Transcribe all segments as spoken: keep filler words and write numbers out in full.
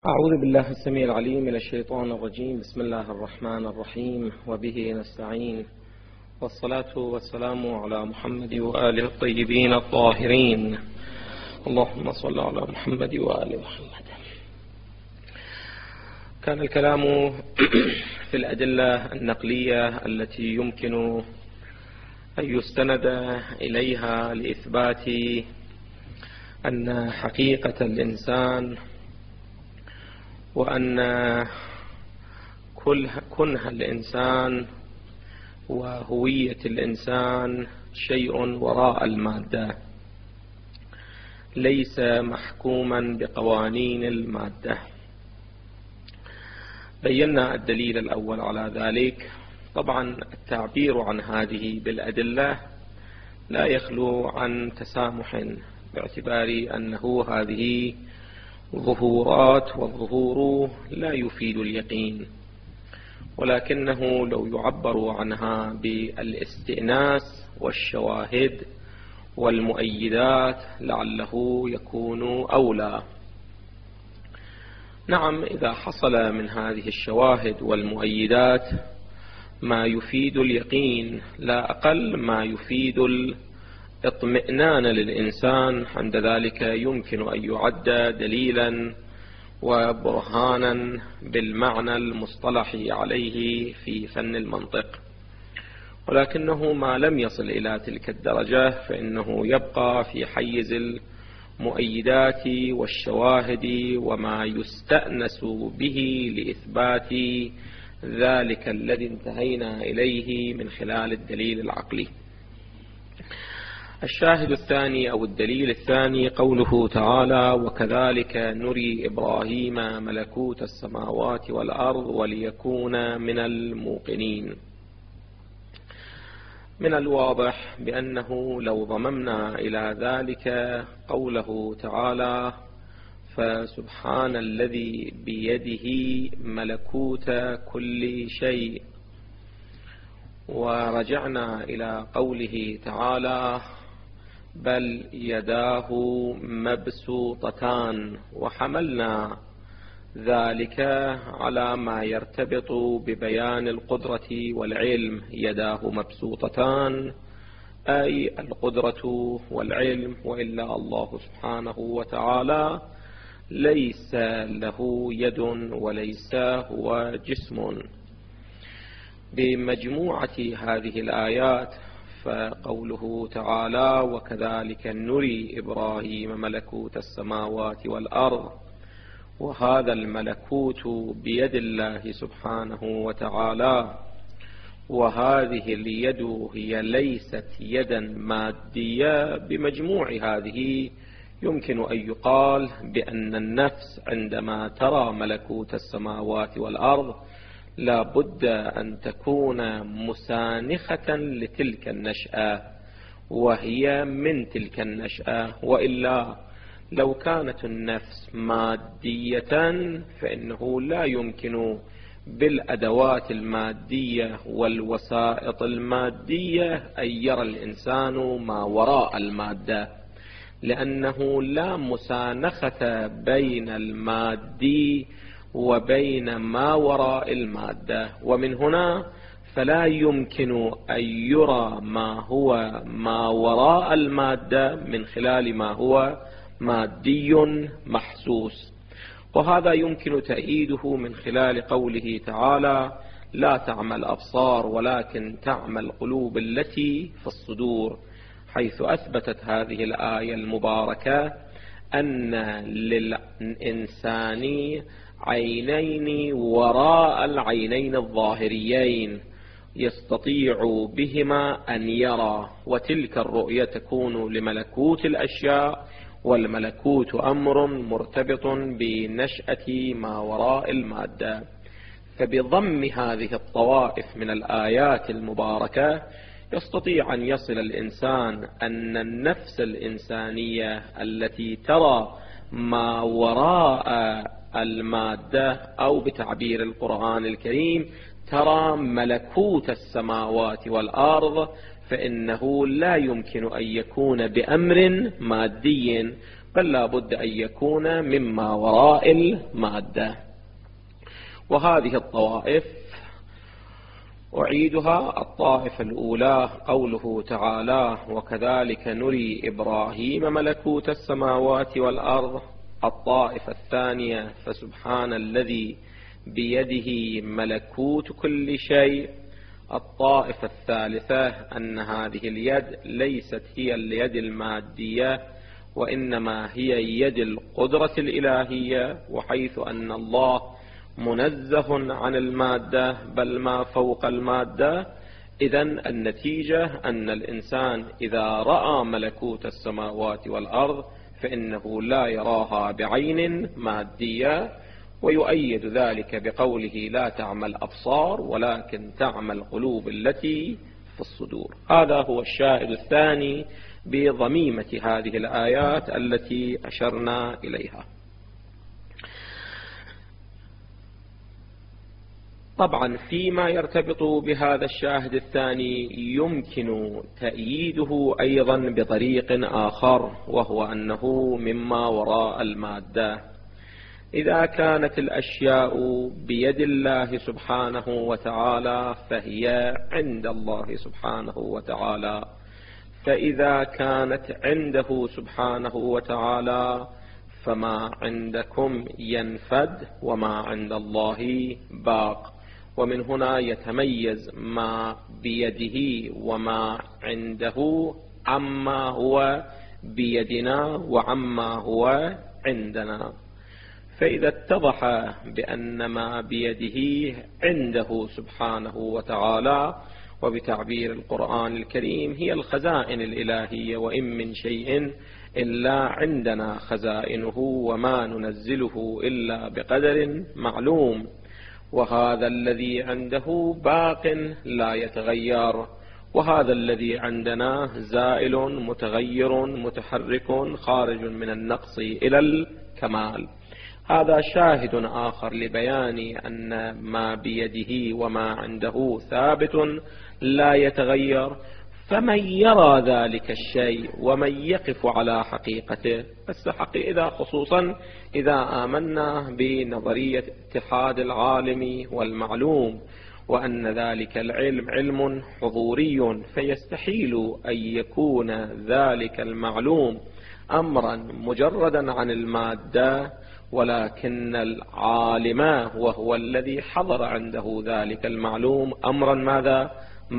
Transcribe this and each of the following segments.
أعوذ بالله السميع العليم من الشيطان الرجيم. بسم الله الرحمن الرحيم، وبه نستعين، والصلاة والسلام على محمد وآله الطيبين الطاهرين. اللهم صل على محمد وآل محمد. كان الكلام في الأدلة النقلية التي يمكن أن يستند إليها لإثبات أن حقيقة الإنسان وأن كنه الإنسان وهوية الإنسان شيء وراء المادة، ليس محكوما بقوانين المادة. بينا الدليل الأول على ذلك. طبعا التعبير عن هذه بالأدلة لا يخلو عن تسامح، باعتبار أنه هذه ظهورات، والظهور لا يفيد اليقين، ولكنه لو يعبر عنها بالاستئناس والشواهد والمؤيدات لعله يكون أولى. نعم، إذا حصل من هذه الشواهد والمؤيدات ما يفيد اليقين، لا أقل ما يفيد اطمئنان للإنسان، عند ذلك يمكن أن يعد دليلا وبرهانا بالمعنى المصطلح عليه في فن المنطق. ولكنه ما لم يصل إلى تلك الدرجة فإنه يبقى في حيز المؤيدات والشواهد وما يستأنس به لإثبات ذلك الذي انتهينا إليه من خلال الدليل العقلي. الشاهد الثاني أو الدليل الثاني قوله تعالى: وكذلك نري إبراهيم ملكوت السماوات والأرض وليكون من الموقنين. من الواضح بأنه لو ضممنا إلى ذلك قوله تعالى: فسبحان الذي بيده ملكوت كل شيء، ورجعنا إلى قوله تعالى: بل يداه مبسوطتان، وحملنا ذلك على ما يرتبط ببيان القدرة والعلم. يداه مبسوطتان أي القدرة والعلم، وإلا الله سبحانه وتعالى ليس له يد وليس هو جسم. بمجموعة هذه الآيات فقوله تعالى: وكذلك نري إبراهيم ملكوت السماوات والأرض، وهذا الملكوت بيد الله سبحانه وتعالى، وهذه اليد هي ليست يدا مادية. بمجموع هذه يمكن أن يقال بأن النفس عندما ترى ملكوت السماوات والأرض لا بد أن تكون مسانخة لتلك النشأة، وهي من تلك النشأة، وإلا لو كانت النفس مادية فإنه لا يمكن بالأدوات المادية والوسائط المادية أن يرى الإنسان ما وراء المادة، لأنه لا مسانخة بين المادي وبين ما وراء المادة. ومن هنا فلا يمكن أن يرى ما هو ما وراء المادة من خلال ما هو مادي محسوس. وهذا يمكن تأييده من خلال قوله تعالى: لا تعمى الأبصار ولكن تعمى القلوب التي في الصدور، حيث أثبتت هذه الآية المباركة أن للإنسان عينين وراء العينين الظاهريين يستطيع بهما أن يرى، وتلك الرؤية تكون لملكوت الأشياء، والملكوت أمر مرتبط بنشأة ما وراء المادة. فبضم هذه الطوائف من الآيات المباركة يستطيع أن يصل الإنسان أن النفس الإنسانية التي ترى ما وراء المادة، أو بتعبير القرآن الكريم ترى ملكوت السماوات والأرض، فإنه لا يمكن أن يكون بأمر مادي، بل لا بد أن يكون مما وراء المادة. وهذه الطوائف أعيدها: الطائفة الأولى قوله تعالى: وكذلك نري إبراهيم ملكوت السماوات والأرض. الطائفة الثانية: فسبحان الذي بيده ملكوت كل شيء. الطائفة الثالثة: أن هذه اليد ليست هي اليد المادية، وإنما هي يد القدرة الإلهية، وحيث أن الله منزه عن المادة بل ما فوق المادة، إذن النتيجة أن الإنسان إذا رأى ملكوت السماوات والأرض فإنه لا يراها بعين مادية. ويؤيد ذلك بقوله: لا تعمى الأبصار ولكن تعمى القلوب التي في الصدور. هذا هو الشاهد الثاني بضميمة هذه الآيات التي أشرنا إليها. طبعا فيما يرتبط بهذا الشاهد الثاني يمكن تأييده أيضا بطريق آخر، وهو أنه مما وراء المادة. إذا كانت الأشياء بيد الله سبحانه وتعالى فهي عند الله سبحانه وتعالى، فإذا كانت عنده سبحانه وتعالى فما عندكم ينفد وما عند الله باق. ومن هنا يتميز ما بيده وما عنده عما هو بيدنا وعما هو عندنا. فإذا اتضح بأن ما بيده عنده سبحانه وتعالى، وبتعبير القرآن الكريم هي الخزائن الإلهية: وإن من شيء إلا عندنا خزائنه وما ننزله إلا بقدر معلوم. وهذا الذي عنده باق لا يتغير، وهذا الذي عندنا زائل متغير متحرك خارج من النقص إلى الكمال. هذا شاهد آخر لبيان أن ما بيده وما عنده ثابت لا يتغير. فمن يرى ذلك الشيء ومن يقف على حقيقته، بس إذا خصوصا إذا آمنا بنظرية اتحاد العالم والمعلوم، وأن ذلك العلم علم حضوري، فيستحيل أن يكون ذلك المعلوم أمرا مجردا عن المادة، ولكن العالم وهو الذي حضر عنده ذلك المعلوم أمرا ماذا؟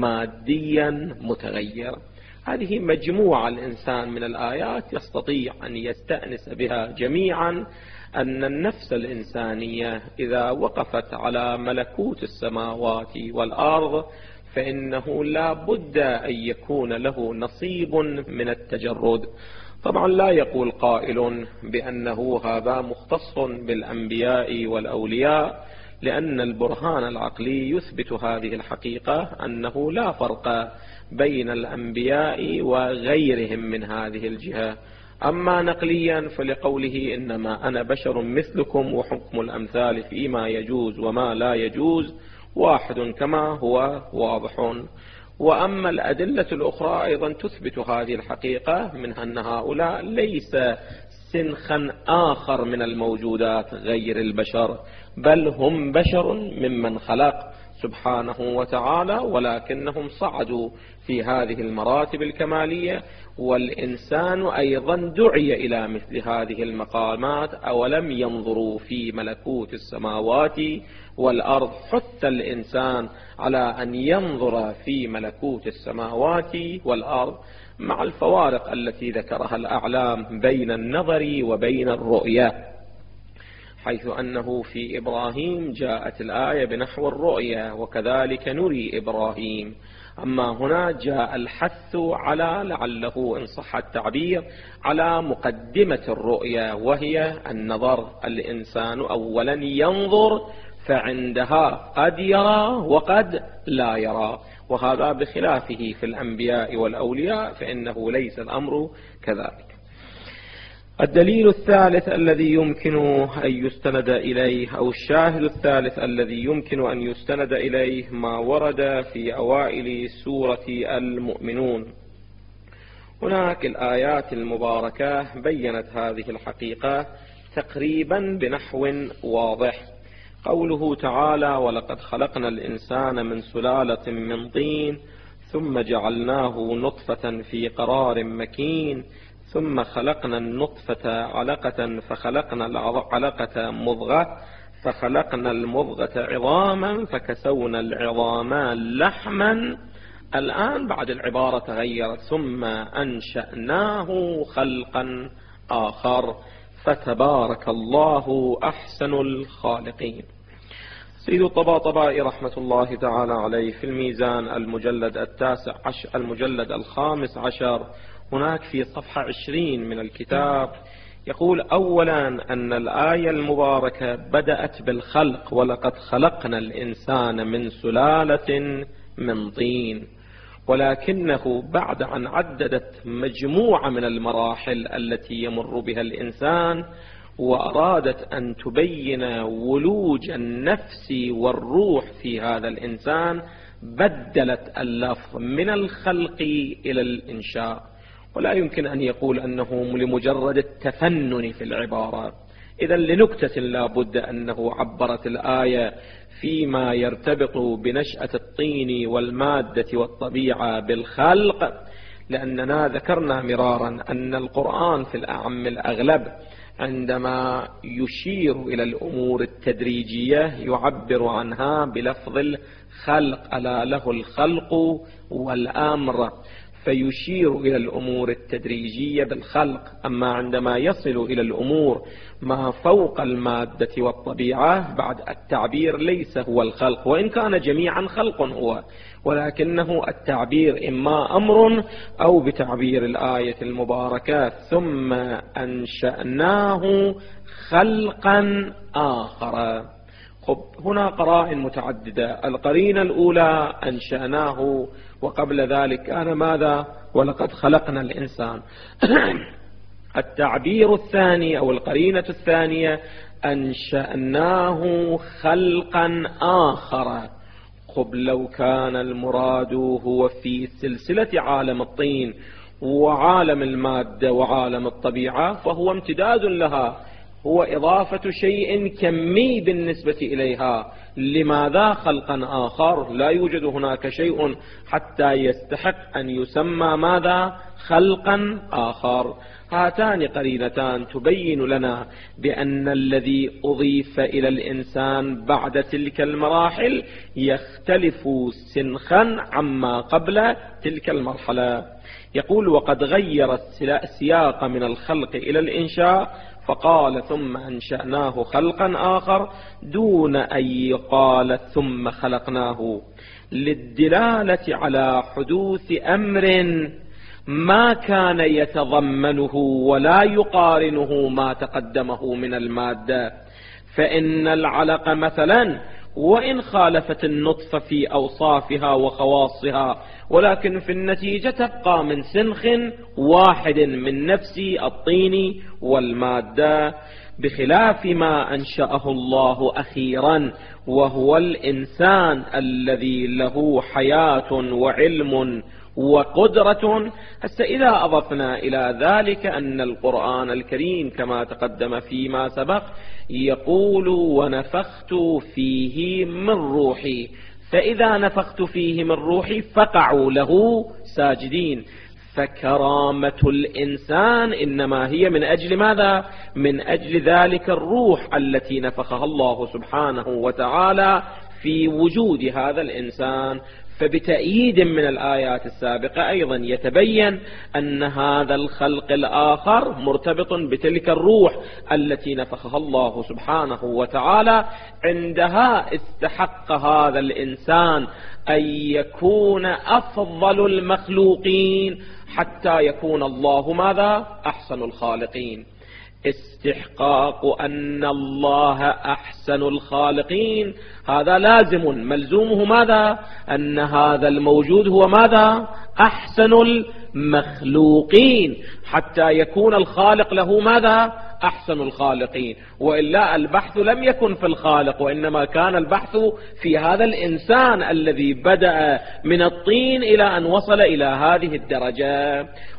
ماديا متغير. هذه مجموعة الإنسان من الآيات يستطيع أن يستأنس بها جميعا، أن النفس الإنسانية إذا وقفت على ملكوت السماوات والأرض فإنه لا بد أن يكون له نصيب من التجرد. طبعا لا يقول قائل بأنه هذا مختص بالأنبياء والأولياء، لأن البرهان العقلي يثبت هذه الحقيقة، أنه لا فرق بين الأنبياء وغيرهم من هذه الجهة. أما نقليا فلقوله: إنما أنا بشر مثلكم وحكم الأمثال فيما يجوز وما لا يجوز واحد كما هو واضح. وأما الأدلة الأخرى أيضا تثبت هذه الحقيقة، من أن هؤلاء ليس سنخا آخر من الموجودات غير البشر، بل هم بشر ممن خلق سبحانه وتعالى، ولكنهم صعدوا في هذه المراتب الكمالية. والإنسان أيضا دعي إلى مثل هذه المقامات. أولم ينظروا في ملكوت السماوات والأرض؟ حث الإنسان على أن ينظر في ملكوت السماوات والأرض، مع الفوارق التي ذكرها الأعلام بين النظر وبين الرؤية، حيث أنه في إبراهيم جاءت الآية بنحو الرؤية: وكذلك نري إبراهيم. أما هنا جاء الحث على، لعله إن صح التعبير، على مقدمة الرؤية، وهي النظر. الإنسان أولا ينظر، فعندها قد يرى وقد لا يرى، وهذا بخلافه في الأنبياء والأولياء فإنه ليس الأمر كذلك. الدليل الثالث الذي يمكن أن يستند إليه، أو الشاهد الثالث الذي يمكن أن يستند إليه، ما ورد في أوائل سورة المؤمنون، هناك الآيات المباركة بيّنت هذه الحقيقة تقريبا بنحو واضح. قوله تعالى: ولقد خلقنا الإنسان من سلالة من طين ثم جعلناه نطفة في قرار مكين ثم خلقنا النطفة علقة فخلقنا العلقة مضغة فخلقنا المضغة عظاما فكسونا العظام لحما. الآن بعد العبارة تغيرت: ثم أنشأناه خلقا آخر فتبارك الله أحسن الخالقين. سيد الطباطبائي رحمة الله تعالى عليه في الميزان المجلد التاسع عشر المجلد الخامس عشر هناك في صفحة عشرين من الكتاب يقول: أولا أن الآية المباركة بدأت بالخلق: ولقد خلقنا الإنسان من سلالة من طين، ولكنه بعد أن عددت مجموعة من المراحل التي يمر بها الإنسان وأرادت أن تبين ولوج النفس والروح في هذا الإنسان بدلت اللفظ من الخلق إلى الإنشاء. ولا يمكن أن يقول أنه لمجرد التفنن في العبارة. إذا لنكتة لا بد أنه عبرت الآية فيما يرتبط بنشأة الطين والمادة والطبيعة بالخلق، لأننا ذكرنا مرارا أن القرآن في الأعم الأغلب عندما يشير إلى الأمور التدريجية يعبر عنها بلفظ الخلق: ألا له الخلق والأمر، فيشير إلى الأمور التدريجية بالخلق. أما عندما يصل إلى الأمور ما فوق المادة والطبيعة بعد التعبير ليس هو الخلق، وإن كان جميعا خلق هو، ولكنه التعبير إما أمر أو بتعبير الآية المباركة: ثم أنشأناه خلقا آخر. خب هنا قرائن متعددة. القرينة الأولى أنشأناه، وقبل ذلك كان ماذا؟ ولقد خلقنا الإنسان. التعبير الثاني أو القرينة الثانية أنشأناه خلقا آخر. خب لو كان المراد هو في سلسلة عالم الطين وعالم المادة وعالم الطبيعة فهو امتداد لها، هو إضافة شيء كمي بالنسبة إليها. لماذا خلقا آخر؟ لا يوجد هناك شيء حتى يستحق أن يسمى ماذا؟ خلقا آخر. هاتان قرينتان تبين لنا بأن الذي أضيف إلى الإنسان بعد تلك المراحل يختلف سنخا عما قبل تلك المرحلة. يقول: وقد غير السياق من الخلق إلى الإنشاء فقال: ثم أنشأناه خلقا آخر، دون أن يقال ثم خلقناه، للدلالة على حدوث أمر ما كان يتضمنه ولا يقارنه ما تقدمه من المادة. فإن العلقة مثلا وإن خالفت النطفة في أوصافها وخواصها، ولكن في النتيجة تبقى من سنخ واحد من نفس الطين والمادة، بخلاف ما أنشأه الله أخيرا وهو الإنسان الذي له حياة وعلم وقدرة. هسه إذا أضفنا إلى ذلك أن القرآن الكريم كما تقدم فيما سبق يقول: ونفخت فيه من روحي، فإذا نفخت فيه من روحي فقعوا له ساجدين. فكرامة الإنسان إنما هي من أجل ماذا؟ من أجل ذلك الروح التي نفخها الله سبحانه وتعالى في وجود هذا الإنسان. فبتأييد من الآيات السابقة أيضا يتبين أن هذا الخلق الآخر مرتبط بتلك الروح التي نفخها الله سبحانه وتعالى. عندها استحق هذا الإنسان أن يكون أفضل المخلوقين حتى يكون الله ماذا؟ أحسن الخالقين. استحقاق أن الله أحسن الخالقين هذا لازم ملزومه ماذا؟ أن هذا الموجود هو ماذا؟ أحسن المخلوقين، حتى يكون الخالق له ماذا؟ أحسن الخالقين. وإلا البحث لم يكن في الخالق، وإنما كان البحث في هذا الإنسان الذي بدأ من الطين إلى أن وصل إلى هذه الدرجة.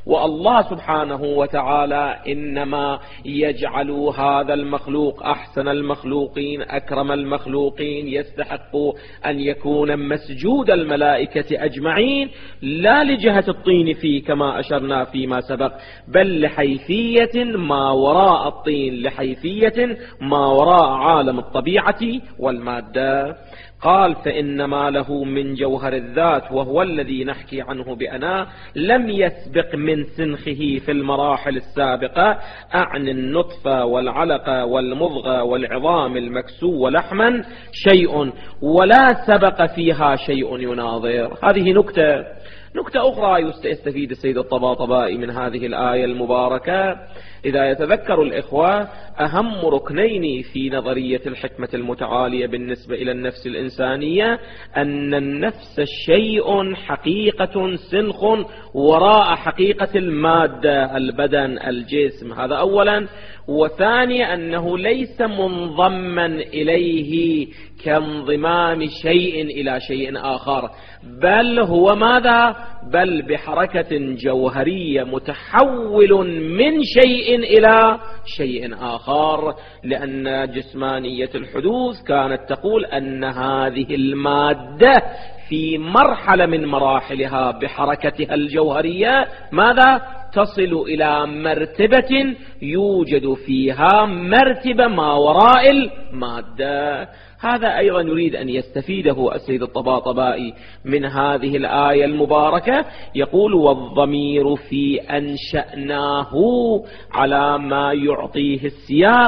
والله سبحانه وتعالى إنما يجعل هذا المخلوق أحسن المخلوقين أكرم المخلوقين يستحق أن يكون مسجود الملائكة أجمعين، لا لجهة الطين فيه كما أشرنا فيما سبق، بل لحيثية ما وراء الطين، لحيثية ما وراء عالم الطبيعة والمادة. قال فإنما له من جوهر الذات وهو الذي نحكي عنه بأنا لم يسبق من سنخه في المراحل السابقة، أعني النطفة والعلقة والمضغة والعظام المكسو لحما شيء ولا سبق فيها شيء يناظر. هذه نكتة نكتة أخرى يستفيد السيد الطباطبائي من هذه الآية المباركة. إذا يتذكر الإخوة أهم ركنين في نظرية الحكمة المتعالية بالنسبة إلى النفس الإنسانية أن النفس شيء حقيقة سنخ وراء حقيقة المادة البدن الجسم، هذا أولا. وثانيا أنه ليس منضما إليه كانضمام شيء إلى شيء آخر، بل هو ماذا؟ بل بحركة جوهرية متحول من شيء إلى شيء آخر، لأن جسمانية الحدوث كانت تقول أن هذه المادة في مرحلة من مراحلها بحركتها الجوهرية ماذا؟ تصل إلى مرتبة يوجد فيها مرتبة ما وراء المادة. هذا أيضا يريد أن يستفيده السيد الطباطبائي من هذه الآية المباركة. يقول والضمير في أنشأناه على ما يعطيه السياق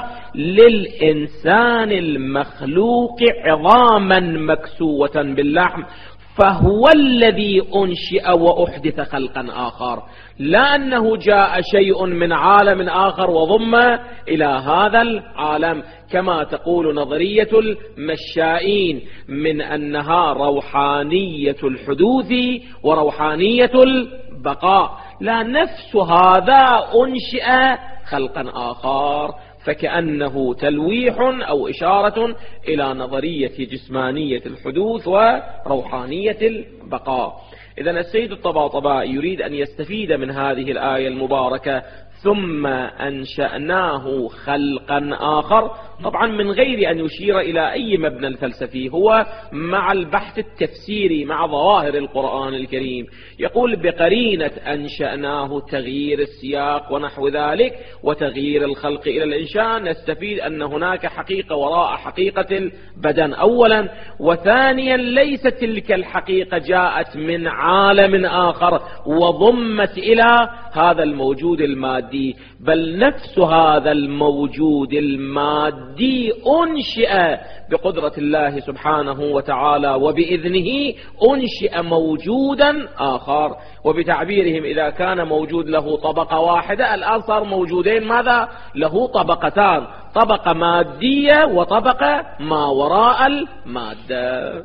للإنسان المخلوق عظاما مكسوة باللحم، فهو الذي أنشئ وأحدث خلقا آخر، لا أنه جاء شيء من عالم آخر وضم إلى هذا العالم كما تقول نظرية المشائين من أنها روحانية الحدوث وروحانية البقاء. لا، نفس هذا أنشئ خلقا آخر، فكأنه تلويح أو إشارة إلى نظرية جسمانية الحدوث وروحانية البقاء. إذن السيد الطباطبائي يريد أن يستفيد من هذه الآية المباركة ثم أنشأناه خلقا آخر، طبعا من غير أن يشير إلى أي مبنى الفلسفي، هو مع البحث التفسيري مع ظواهر القرآن الكريم. يقول بقرينة أنشأناه تغيير السياق ونحو ذلك وتغيير الخلق إلى الإنشاء، نستفيد أن هناك حقيقة وراء حقيقة البدن أولا، وثانيا ليس تلك الحقيقة جاءت من عالم آخر وضمت إلى هذا الموجود المادي، بل نفس هذا الموجود المادي أنشئ بقدرة الله سبحانه وتعالى وبإذنه، أنشئ موجودا آخر. وبتعبيرهم إذا كان موجود له طبقة واحدة، الآن صار موجودين ماذا؟ له طبقتان، طبقة مادية وطبقة ما وراء المادة.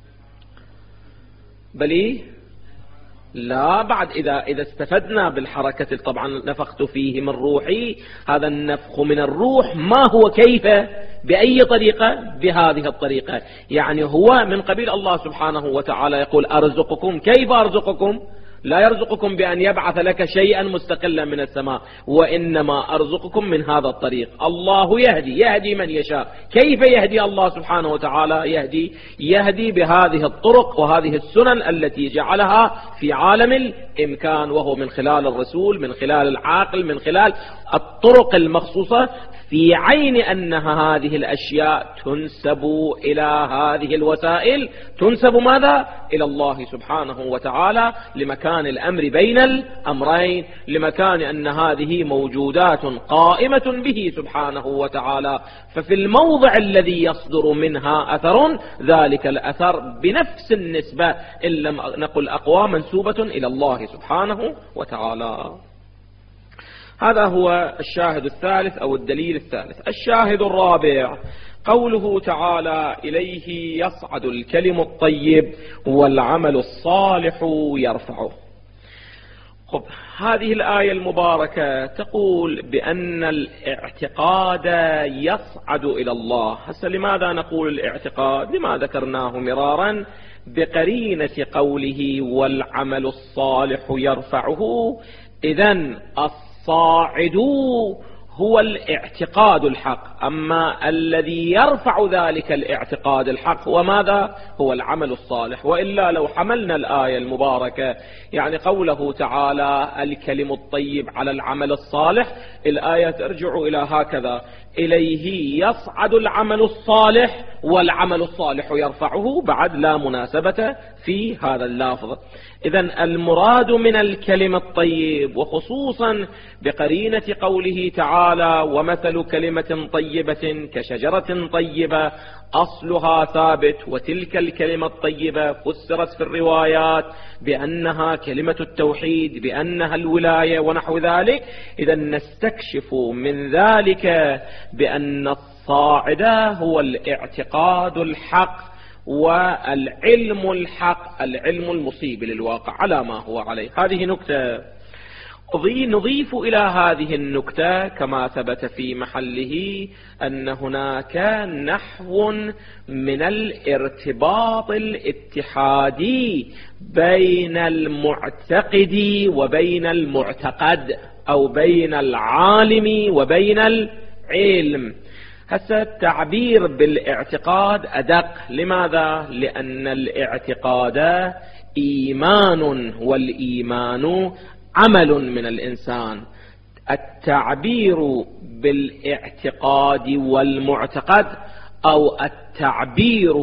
بلي لا، بعد إذا إذا استفدنا بالحركة، طبعا نفخت فيه من روحي، هذا النفخ من الروح ما هو كيف بأي طريقة؟ بهذه الطريقة، يعني هو من قبيل الله سبحانه وتعالى يقول أرزقكم. كيف أرزقكم؟ لا يرزقكم بأن يبعث لك شيئا مستقلا من السماء، وإنما أرزقكم من هذا الطريق. الله يهدي يهدي من يشاء. كيف يهدي الله سبحانه وتعالى؟ يهدي يهدي بهذه الطرق وهذه السنن التي جعلها في عالم الإمكان، وهو من خلال الرسول، من خلال العاقل، من خلال الطرق المخصوصة، في عين أنها هذه الأشياء تنسب إلى هذه الوسائل، تنسب ماذا؟ إلى الله سبحانه وتعالى، لمكان الأمر بين الأمرين، لمكان أن هذه موجودات قائمة به سبحانه وتعالى. ففي الموضع الذي يصدر منها أثر، ذلك الأثر بنفس النسبة إن لم نقل أقوى منسوبة إلى الله سبحانه وتعالى. هذا هو الشاهد الثالث أو الدليل الثالث. الشاهد الرابع قوله تعالى إليه يصعد الكلم الطيب والعمل الصالح يرفعه. خب، هذه الآية المباركة تقول بأن الاعتقاد يصعد إلى الله. هسه لماذا نقول الاعتقاد؟ لما ذكرناه مرارا بقرينة قوله والعمل الصالح يرفعه، إذن الصاعد هو الاعتقاد الحق، أما الذي يرفع ذلك الاعتقاد الحق هو ماذا؟ هو العمل الصالح. وإلا لو حملنا الآية المباركة يعني قوله تعالى الكلم الطيب على العمل الصالح، الآية ترجع إلى هكذا: إليه يصعد العمل الصالح والعمل الصالح يرفعه، بعد لا مناسبة في هذا اللفظ. إذن المراد من الكلم الطيب، وخصوصا بقرينة قوله تعالى ومثل كلمة طيبة كشجرة طيبة أصلها ثابت، وتلك الكلمة الطيبة فسرت في الروايات بأنها كلمة التوحيد، بأنها الولاية ونحو ذلك. إذا نستكشف من ذلك بأن الصاعد هو الاعتقاد الحق والعلم الحق، العلم المصيب للواقع على ما هو عليه. هذه نكتة. نضيف إلى هذه النكتة كما ثبت في محله أن هناك نحو من الارتباط الاتحادي بين المعتقد وبين المعتقد، أو بين العالم وبين العلم. هسه التعبير بالاعتقاد أدق. لماذا؟ لأن الاعتقاد إيمان، والإيمان عمل من الإنسان. التعبير بالاعتقاد والمعتقد أو التعبير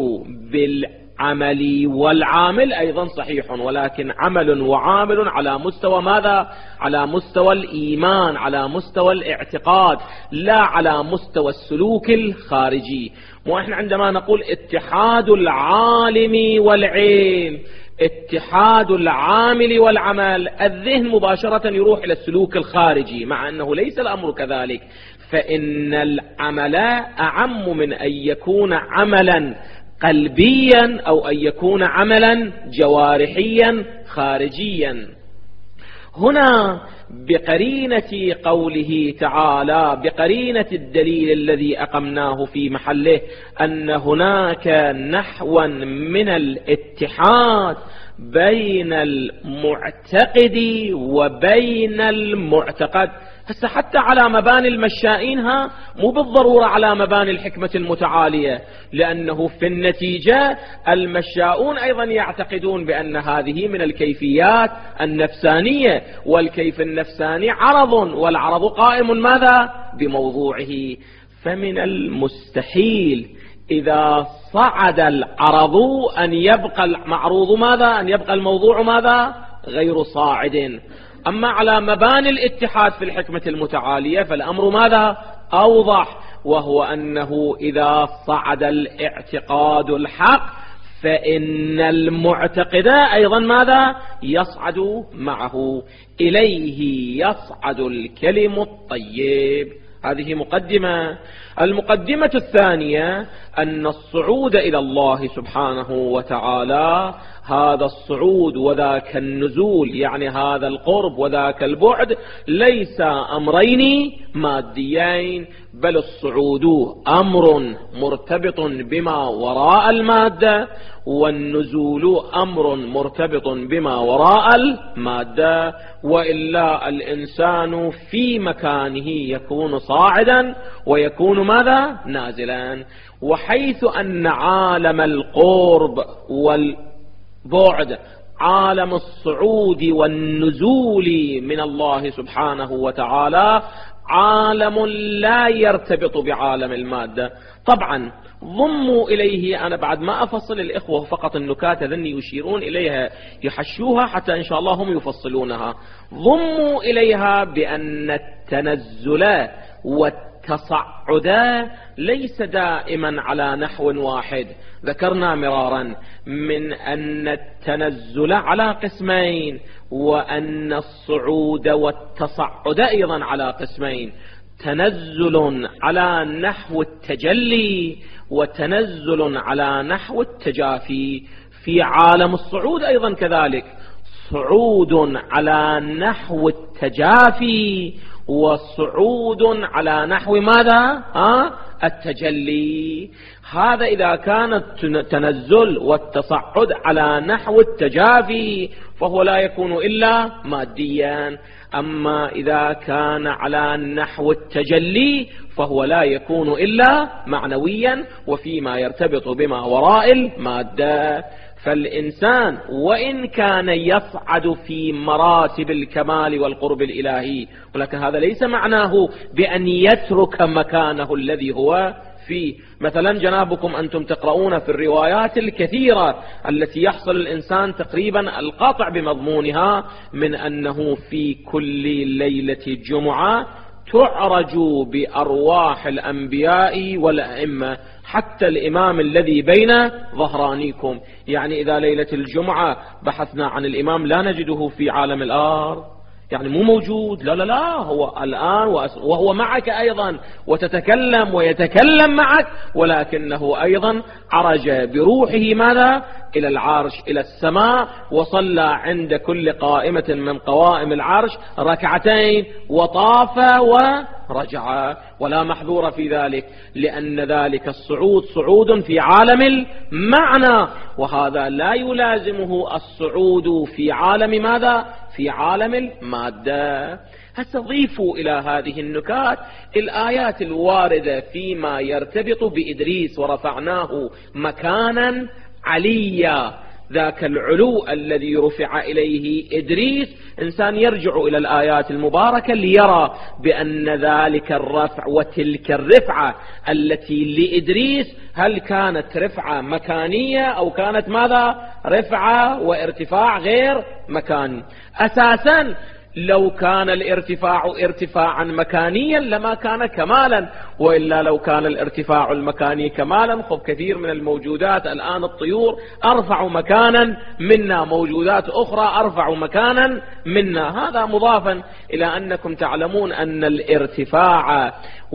بالعمل والعامل أيضا صحيح، ولكن عمل وعامل على مستوى ماذا؟ على مستوى الإيمان، على مستوى الاعتقاد، لا على مستوى السلوك الخارجي. وإحنا عندما نقول اتحاد العالم والعلم، اتحاد العامل والعمل، الذهن مباشرة يروح إلى السلوك الخارجي، مع أنه ليس الأمر كذلك. فإن العمل أعم من أن يكون عملا قلبيا أو أن يكون عملا جوارحيا خارجيا. هنا بقرينة قوله تعالى، بقرينة الدليل الذي أقمناه في محله، أن هناك نحوا من الاتحاد بين المعتقد وبين المعتقد. هسه حتى على مباني المشائينها مو بالضرورة على مباني الحكمة المتعالية، لأنه في النتيجة المشاؤون أيضا يعتقدون بأن هذه من الكيفيات النفسانية، والكيف النفساني عرض، والعرض قائم ماذا؟ بموضوعه. فمن المستحيل إذا صعد العرض أن يبقى المعروض ماذا؟ أن يبقى الموضوع ماذا؟ غير صاعد. أما على مباني الاتحاد في الحكمة المتعالية فالأمر ماذا؟ أوضح، وهو أنه إذا صعد الاعتقاد الحق فإن المعتقد أيضا ماذا؟ يصعد معه. إليه يصعد الكلم الطيب. هذه مقدمة. المقدمة الثانية أن الصعود إلى الله سبحانه وتعالى، هذا الصعود وذاك النزول، يعني هذا القرب وذاك البعد، ليس أمرين ماديين، بل الصعود أمر مرتبط بما وراء المادة، والنزول أمر مرتبط بما وراء المادة. وإلا الإنسان في مكانه يكون صاعدا ويكون ماذا؟ نازلا. وحيث أن عالم القرب والبعد، عالم الصعود والنزول من الله سبحانه وتعالى، عالم لا يرتبط بعالم المادة. طبعا ضموا إليه، أنا بعد ما أفصل الإخوة فقط النكات ذني يشيرون إليها يحشوها حتى إن شاء الله هم يفصلونها. ضموا إليها بأن التنزل والتصعد ليس دائما على نحو واحد. ذكرنا مرارا من أن التنزل على قسمين، وأن الصعود والتصعد أيضا على قسمين: تنزل على نحو التجلي وتنزل على نحو التجافي. في عالم الصعود أيضا كذلك صعود على نحو التجافي وصعود على نحو ماذا؟ ها؟ التجلي. هذا إذا كان التنزل والتصعد على نحو التجافي فهو لا يكون إلا ماديا، أما إذا كان على نحو التجلي فهو لا يكون إلا معنويا وفيما يرتبط بما وراء المادة. فالإنسان وإن كان يصعد في مراتب الكمال والقرب الإلهي، ولكن هذا ليس معناه بأن يترك مكانه الذي هو فيه. مثلا جنابكم أنتم تقرؤون في الروايات الكثيرة التي يحصل الإنسان تقريبا القطع بمضمونها من أنه في كل ليلة جمعة تعرج بأرواح الأنبياء والأئمة حتى الإمام الذي بين ظهرانيكم. يعني إذا ليلة الجمعة بحثنا عن الإمام لا نجده في عالم الأرض، يعني مو موجود، لا لا لا، هو الآن وهو معك أيضا وتتكلم ويتكلم معك، ولكنه أيضا عرج بروحه ماذا؟ إلى العرش، إلى السماء، وصلى عند كل قائمة من قوائم العرش ركعتين وطاف ورجع، ولا محذور في ذلك، لأن ذلك الصعود صعود في عالم المعنى، وهذا لا يلازمه الصعود في عالم ماذا؟ في عالم المادة. هسه ضيفوا إلى هذه النكات الآيات الواردة فيما يرتبط بإدريس، ورفعناه مكانا عليا، ذاك العلو الذي رفع إليه إدريس. إنسان يرجع إلى الآيات المباركة ليرى بأن ذلك الرفع وتلك الرفعة التي لإدريس هل كانت رفعة مكانية أو كانت ماذا؟ رفعة وارتفاع غير مكاني. أساسا لو كان الارتفاع ارتفاعا مكانيا لما كان كمالا، وإلا لو كان الارتفاع المكاني كمالا خب كثير من الموجودات الآن الطيور أرفع مكانا منا، موجودات أخرى أرفع مكانا منا. هذا مضافا إلى أنكم تعلمون أن الارتفاع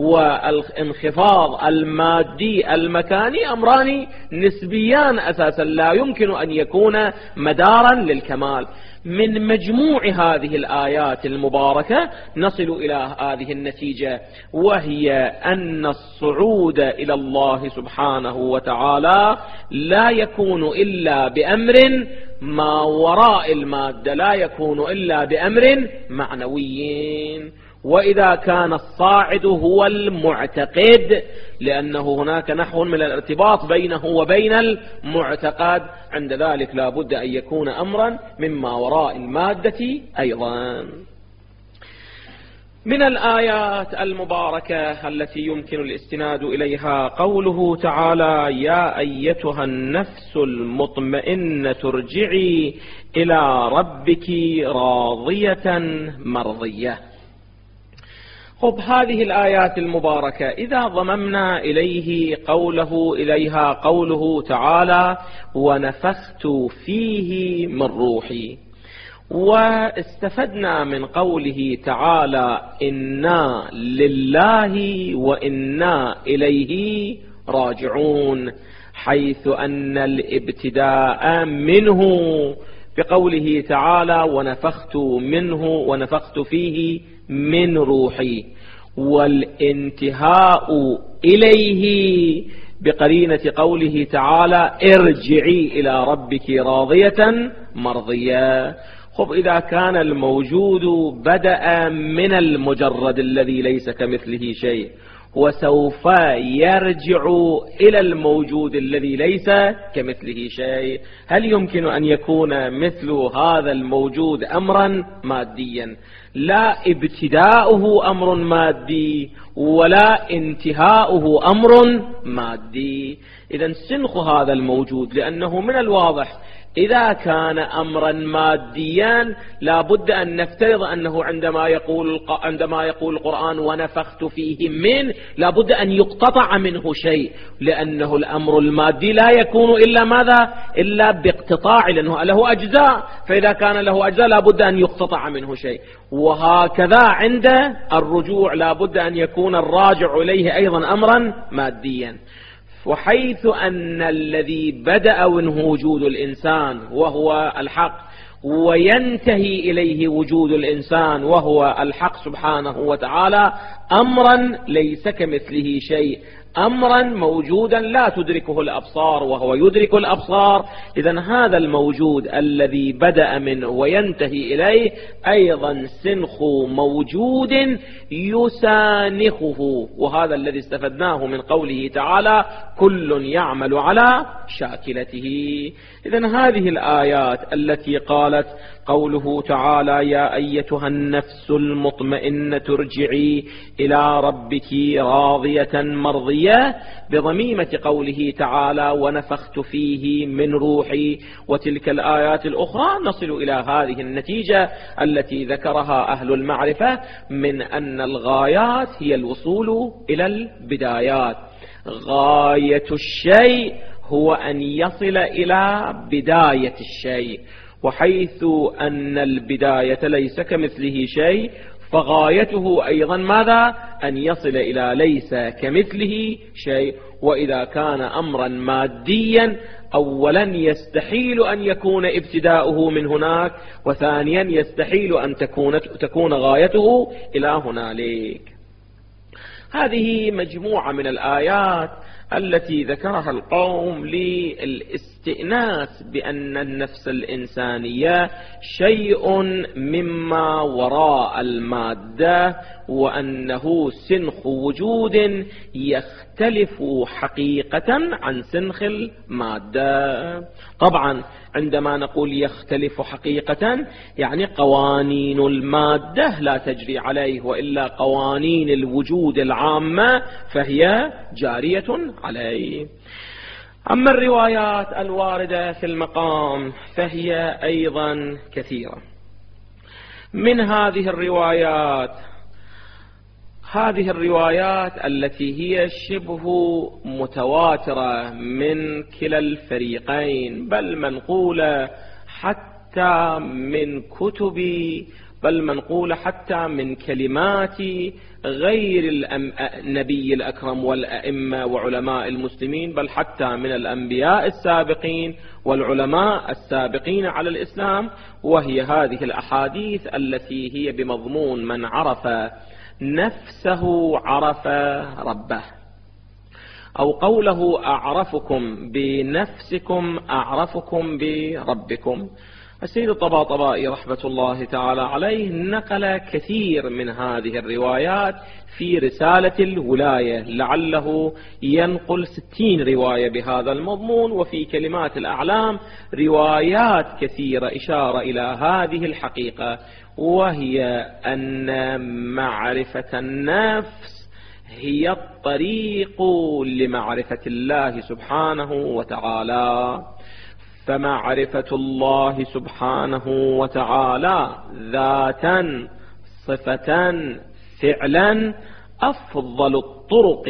والانخفاض المادي المكاني أمران نسبيان أساسا، لا يمكن أن يكون مدارا للكمال. من مجموع هذه الآيات المباركة نصل إلى هذه النتيجة، وهي أن الصعود إلى الله سبحانه وتعالى لا يكون إلا بأمر ما وراء المادة، لا يكون إلا بأمر معنوي. وإذا كان الصاعد هو المعتقد، لأنه هناك نحو من الارتباط بينه وبين المعتقد، عند ذلك لا بد أن يكون أمرا مما وراء المادة أيضا. من الآيات المباركة التي يمكن الاستناد إليها قوله تعالى: يا أيتها النفس المطمئنة ارجعي إلى ربك راضية مرضية. خب هذه الآيات المباركة إذا ضممنا إليه قوله إليها قوله تعالى: ونفخت فيه من روحي، واستفدنا من قوله تعالى: إنا لله وإنا إليه راجعون، حيث أن الابتداء منه بقوله تعالى: ونفخت منه ونفخت فيه من روحي، والانتهاء إليه بقرينة قوله تعالى: ارجعي إلى ربك راضية مرضية. خب إذا كان الموجود بدأ من المجرد الذي ليس كمثله شيء، وسوف يرجع إلى الموجود الذي ليس كمثله شيء، هل يمكن أن يكون مثل هذا الموجود أمرا ماديا؟ لا ابتداؤه أمر مادي ولا انتهاؤه أمر مادي. إذن سنخ هذا الموجود، لأنه من الواضح إذا كان أمرا ماديا لا بد أن نفترض أنه عندما يقول عندما يقول القرآن ونفخت فيه من، لا بد أن يقتطع منه شيء، لأنه الأمر المادي لا يكون إلا ماذا؟ إلا باقتطاع، لأنه له أجزاء، فإذا كان له أجزاء لا بد أن يقتطع منه شيء. وهكذا عند الرجوع لا بد أن يكون الراجع إليه أيضا أمرا ماديا. وحيث أن الذي بدأ منه وجود الإنسان وهو الحق، وينتهي إليه وجود الإنسان وهو الحق سبحانه وتعالى، أمرا ليس كمثله شيء، أمرا موجودا لا تدركه الأبصار وهو يدرك الأبصار. إذن هذا الموجود الذي بدأ منه وينتهي إليه أيضا سنخ موجود يسانخه، وهذا الذي استفدناه من قوله تعالى كل يعمل على شاكلته. إذن هذه الآيات التي قالت قوله تعالى يا أيتها النفس المطمئنة ارجعي إلى ربك راضية مرضية بضميمة قوله تعالى ونفخت فيه من روحي، وتلك الآيات الأخرى نصل إلى هذه النتيجة التي ذكرها أهل المعرفة من أن الغايات هي الوصول إلى البدايات. غاية الشيء هو أن يصل إلى بداية الشيء، وحيث أن البداية ليس كمثله شيء فغايته أيضا ماذا؟ أن يصل إلى ليس كمثله شيء. وإذا كان أمرا ماديا أولا يستحيل أن يكون ابتداؤه من هناك، وثانيا يستحيل أن تكون, تكون غايته إلى هنالك. هذه مجموعة من الآيات التي ذكرها القوم للاستئناس بأن النفس الإنسانية شيء مما وراء المادة، وأنه سنخ وجود يختلف حقيقة عن سنخ المادة. طبعا عندما نقول يختلف حقيقة يعني قوانين المادة لا تجري عليه، وإلا قوانين الوجود العامة فهي جارية عليه. أما الروايات الواردة في المقام فهي أيضا كثيرة. من هذه الروايات هذه الروايات التي هي شبه متواترة من كلا الفريقين، بل منقولة حتى من كتب، بل منقولة حتى من كلمات غير النبي الأكرم والأئمة وعلماء المسلمين، بل حتى من الأنبياء السابقين والعلماء السابقين على الإسلام. وهي هذه الأحاديث التي هي بمضمون من عرف نفسه عرف ربه، أو قوله أعرفكم بنفسكم أعرفكم بربكم. السيد الطباطبائي رحمة الله تعالى عليه نقل كثير من هذه الروايات في رسالة الولاية، لعله ينقل ستين رواية بهذا المضمون، وفي كلمات الأعلام روايات كثيرة إشارة إلى هذه الحقيقة، وهي أن معرفة النفس هي الطريق لمعرفة الله سبحانه وتعالى. فمعرفة الله سبحانه وتعالى ذاتا صفة فعلا أفضل الطرق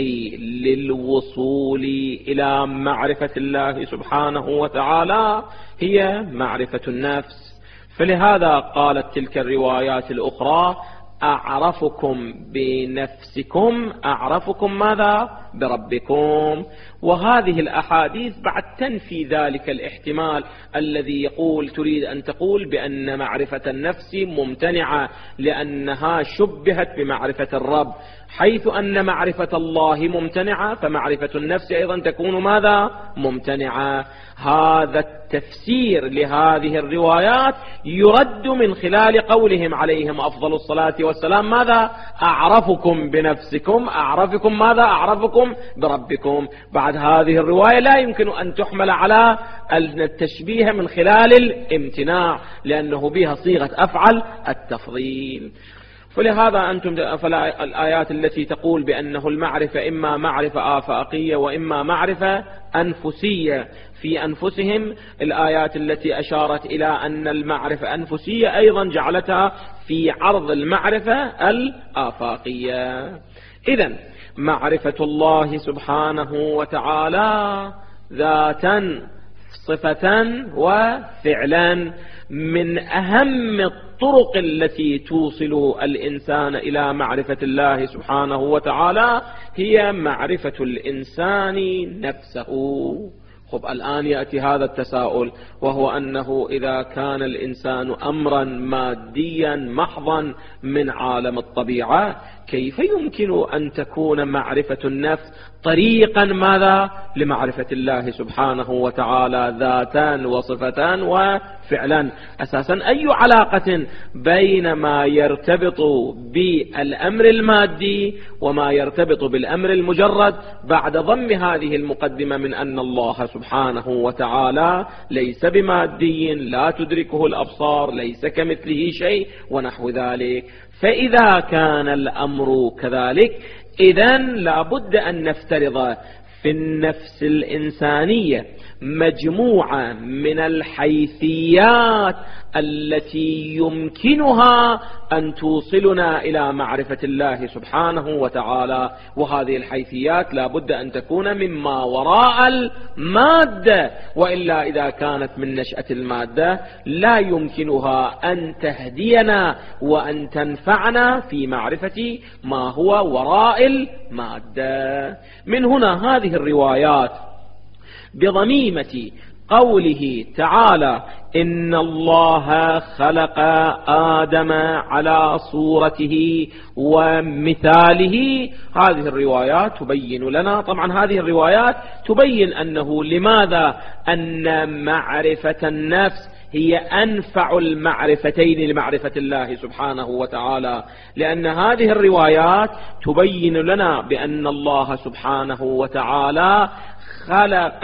للوصول إلى معرفة الله سبحانه وتعالى هي معرفة النفس. فلهذا قالت تلك الروايات الأخرى أعرفكم بنفسكم أعرفكم ماذا؟ بربكم. وهذه الأحاديث بعد تنفي ذلك الاحتمال الذي يقول تريد أن تقول بأن معرفة النفس ممتنعة لأنها شبهت بمعرفة الرب، حيث أن معرفة الله ممتنعة فمعرفة النفس أيضا تكون ماذا؟ ممتنعة. هذا التفسير لهذه الروايات يرد من خلال قولهم عليهم أفضل الصلاة والسلام ماذا؟ أعرفكم بنفسكم أعرفكم ماذا؟ أعرفكم بربكم. بعد هذه الرواية لا يمكن أن تحمل على التشبيه من خلال الامتناع، لأنه بها صيغة أفعل التفضيل. فلهذا أنتم فالآيات التي تقول بأنه المعرفة إما معرفة آفاقية وإما معرفة أنفسية في أنفسهم، الآيات التي أشارت إلى أن المعرفة أنفسية أيضا جعلتها في عرض المعرفة الآفاقية. إذن معرفة الله سبحانه وتعالى ذاتا صفة وفعلا من أهم الطرق التي توصل الإنسان إلى معرفة الله سبحانه وتعالى هي معرفة الإنسان نفسه. خب الآن يأتي هذا التساؤل، وهو أنه إذا كان الإنسان أمرا ماديا محضا من عالم الطبيعة، كيف يمكن أن تكون معرفة النفس طريقا ماذا لمعرفة الله سبحانه وتعالى ذاتا وصفة وفعلا؟ أساسا أي علاقة بين ما يرتبط بالأمر المادي وما يرتبط بالأمر المجرد بعد ضم هذه المقدمة من أن الله سبحانه وتعالى ليس بمادي لا تدركه الأبصار، ليس كمثله شيء ونحو ذلك؟ فإذا كان الأمر كذلك، إذن لابد أن نفترض في النفس الإنسانية مجموعة من الحيثيات التي يمكنها أن توصلنا إلى معرفة الله سبحانه وتعالى، وهذه الحيثيات لابد أن تكون مما وراء المادة، وإلا إذا كانت من نشأة المادة لا يمكنها أن تهدينا وأن تنفعنا في معرفة ما هو وراء المادة. من هنا هذه الروايات بضميمة قوله تعالى إن الله خلق آدم على صورته ومثاله، هذه الروايات تبين لنا، طبعا هذه الروايات تبين أنه لماذا أن معرفة النفس هي أنفع المعرفتين لمعرفة الله سبحانه وتعالى، لأن هذه الروايات تبين لنا بأن الله سبحانه وتعالى خلق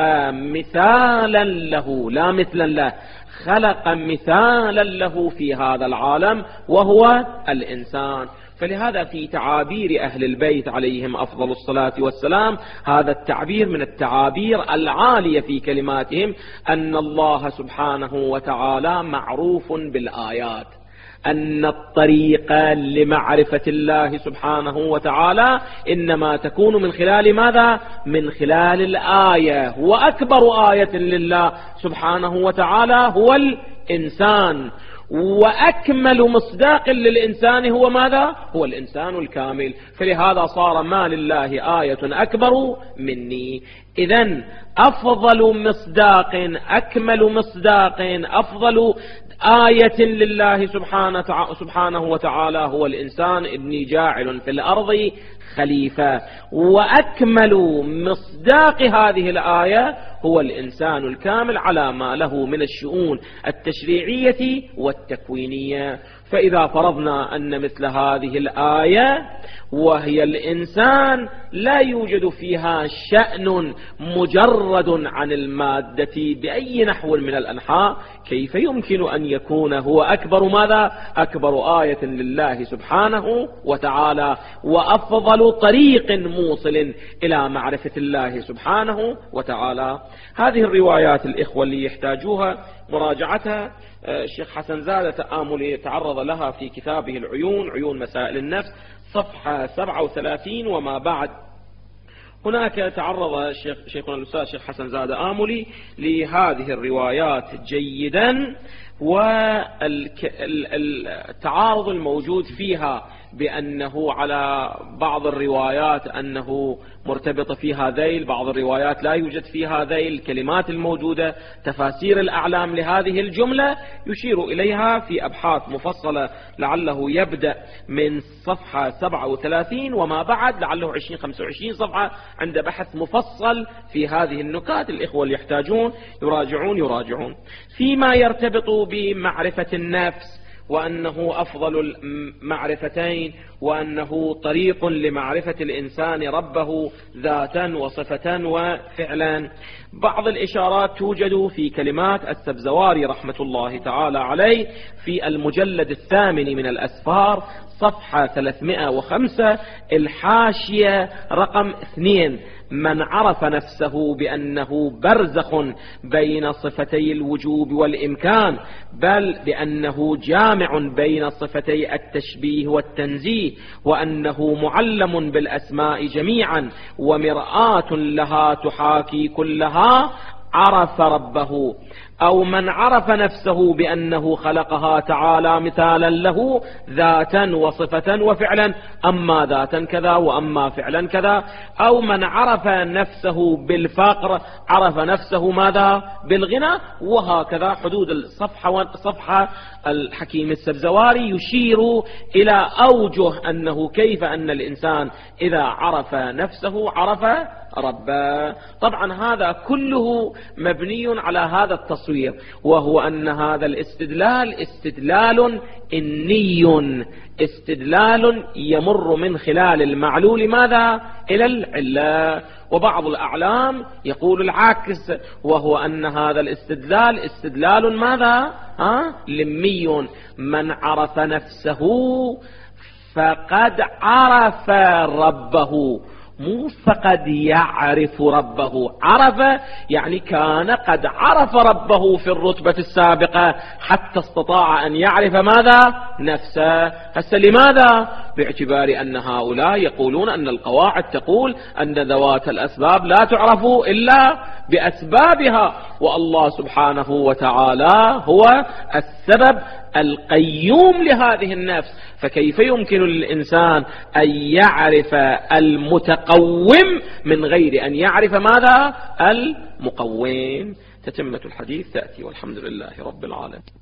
مثالا له لا مثلا له، خلق مثالا له في هذا العالم وهو الإنسان. فلهذا في تعابير أهل البيت عليهم أفضل الصلاة والسلام هذا التعبير من التعابير العالية في كلماتهم، أن الله سبحانه وتعالى معروف بالآيات، أن الطريقة لمعرفة الله سبحانه وتعالى إنما تكون من خلال ماذا؟ من خلال الآية، وأكبر آية لله سبحانه وتعالى هو الإنسان، وأكمل مصداق للإنسان هو ماذا؟ هو الإنسان الكامل. فلهذا صار ما لله آية أكبر مني. إذن أفضل مصداق، أكمل مصداق، أفضل آية لله سبحانه وتعالى هو الإنسان، إني جاعل في الأرض خليفة، وأكمل مصداق هذه الآية هو الإنسان الكامل على ما له من الشؤون التشريعية والتكوينية. فإذا فرضنا أن مثل هذه الآية وهي الإنسان لا يوجد فيها شأن مجرد عن المادة بأي نحو من الأنحاء، كيف يمكن أن يكون هو أكبر ماذا؟ أكبر آية لله سبحانه وتعالى، وأفضل طريق موصل إلى معرفة الله سبحانه وتعالى. هذه الروايات الإخوة اللي يحتاجوها مراجعتها، الشيخ حسن زادة تآمل تعرض لها في كتابه العيون، عيون مسائل النفس، صفحة سبعة وثلاثين وما بعد. هناك تعرض الشيخ شيخنا الأستاذ الشيخ حسن زادة آملي لهذه الروايات جيدا، والتعارض الموجود فيها بأنه على بعض الروايات أنه مرتبط فيها ذيل، بعض الروايات لا يوجد فيها ذيل، الكلمات الموجودة، تفاسير الأعلام لهذه الجملة يشير إليها في أبحاث مفصلة، لعله يبدأ من صفحة سبعة وثلاثين وما بعد، لعله عشرين خمسة وعشرين صفحة عند بحث مفصل في هذه النكات. الإخوة اللي يحتاجون يراجعون يراجعون. فيما يرتبط بمعرفة النفس وأنه أفضل المعرفتين، وأنه طريق لمعرفة الإنسان ربه ذاتا وصفة وفعلا، بعض الإشارات توجد في كلمات السبزواري رحمة الله تعالى عليه في المجلد الثامن من الأسفار صفحة ثلاثمائة وخمسة الحاشية رقم اثنين: من عرف نفسه بأنه برزخ بين صفتي الوجوب والإمكان، بل بأنه جامع بين صفتي التشبيه والتنزيه، وأنه معلم بالأسماء جميعا ومرآة لها تحاكي كلها، عرف ربه. أو من عرف نفسه بأنه خلقها تعالى مثالا له ذاتا وصفة وفعلا، أما ذاتا كذا وأما فعلا كذا. أو من عرف نفسه بالفقر عرف نفسه ماذا؟ بالغنى. وهكذا حدود الصفحة والصفحة الحكيم السبزواري يشير إلى أوجه أنه كيف أن الإنسان إذا عرف نفسه عرف ربه. طبعا هذا كله مبني على هذا التصوير، وهو أن هذا الاستدلال استدلال إني، استدلال يمر من خلال المعلول ماذا؟ إلى العلة. وبعض الأعلام يقول العكس، وهو أن هذا الاستدلال استدلال ماذا؟ ها؟ لمي، من عرف نفسه فقد عرف ربه، مو فقد يعرف ربه. عرف يعني كان قد عرف ربه في الرتبة السابقة حتى استطاع أن يعرف ماذا؟ نفسه. هسه لماذا؟ باعتبار أن هؤلاء يقولون أن القواعد تقول أن ذوات الأسباب لا تعرف إلا بأسبابها، والله سبحانه وتعالى هو السبب القيوم لهذه النفس. فكيف يمكن للإنسان أن يعرف المتقوم من غير أن يعرف ماذا؟ المقوم. تتمة الحديث تأتي، والحمد لله رب العالمين.